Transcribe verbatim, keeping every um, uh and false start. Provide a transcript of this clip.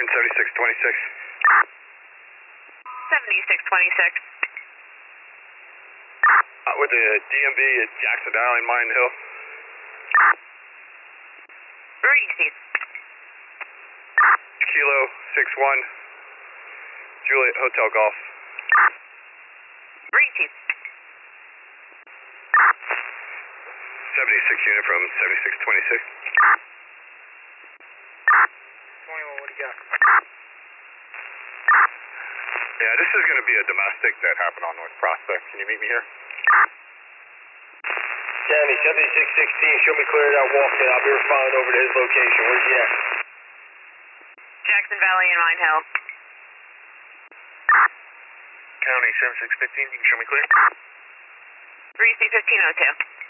Martin, seventy-six twenty-six. seventy-six twenty-six. Uh, with the D M V at Jackson Valley and Mine Hill. Received. Kilo six one, Juliet Hotel Golf. Received. seventy-six unit from seventy-six twenty-six. twenty-one, what do you got? Yeah, this is going to be a domestic that happened on North Prospect. Can you meet me here? County, seventy-six sixteen, show me clear that walk-in. I'll be responding over to his location. Where's he at? Jackson Valley and Mine Hill. County, seventy-six fifteen, you can show me clear? three C fifteen oh two.